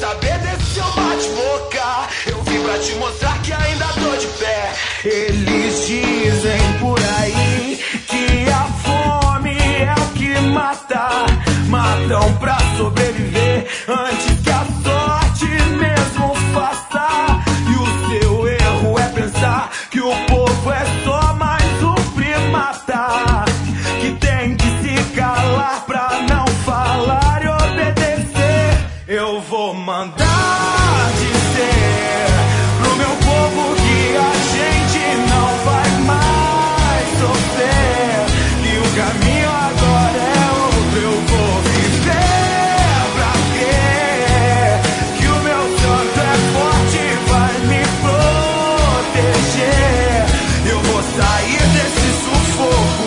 saber desse seu bate-boca. Eu vim pra te mostrar que ainda tô de pé. Eles dizem por aí que a fome é o que mata. Matam pra sobreviver antes que a sorte mesmo faça. E o seu erro é pensar que o povo é só mais um primata, que tem que se calar pra não falar e obedecer. Eu vou mandar dizer pro meu povo que a gente não vai mais sofrer, que o caminho agora é outro. Eu vou viver pra crer que o meu santo é forte e vai me proteger. Eu vou sair desse sufoco.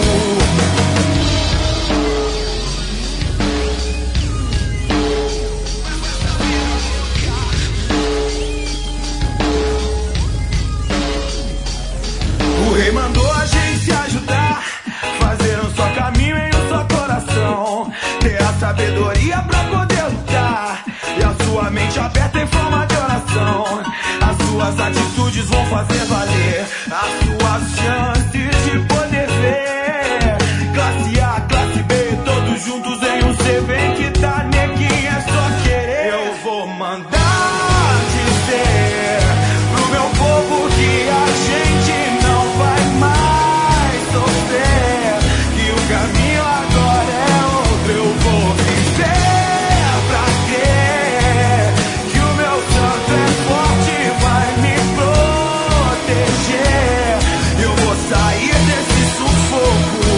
O rei mandou a gente se ajudar, fazer um só caminho em um só coração, ter a sabedoria pra poder lutar e a sua mente aberta em forma de oração. As suas atitudes vão fazer valer as suas chances de poder ver classe A, classe B, todos juntos em um C. Vem que tá, neguinho, é só querer. Eu vou mandar dizer pro meu povo que a gente não vai mais sofrer, que o caminho agora é outro. Eu vou viver pra crer que o meu santo é forte e vai me proteger. Eu vou sair desse sufoco.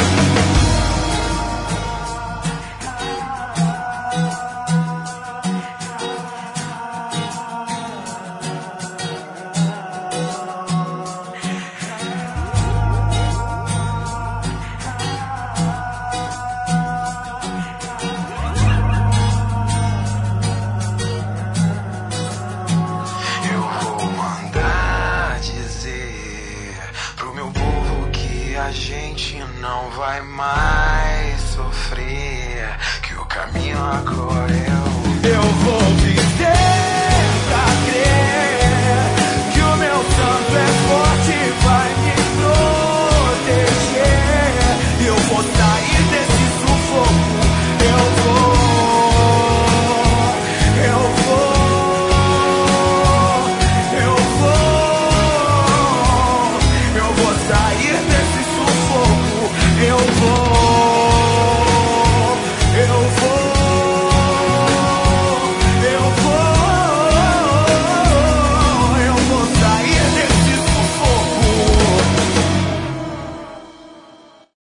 Eu vou mandar dizer pro meu povo que a gente não vai mais sofrer, que o caminho agora é o. Eu vou viver pra crer que o meu santo é forte e vai me proteger. Eu vou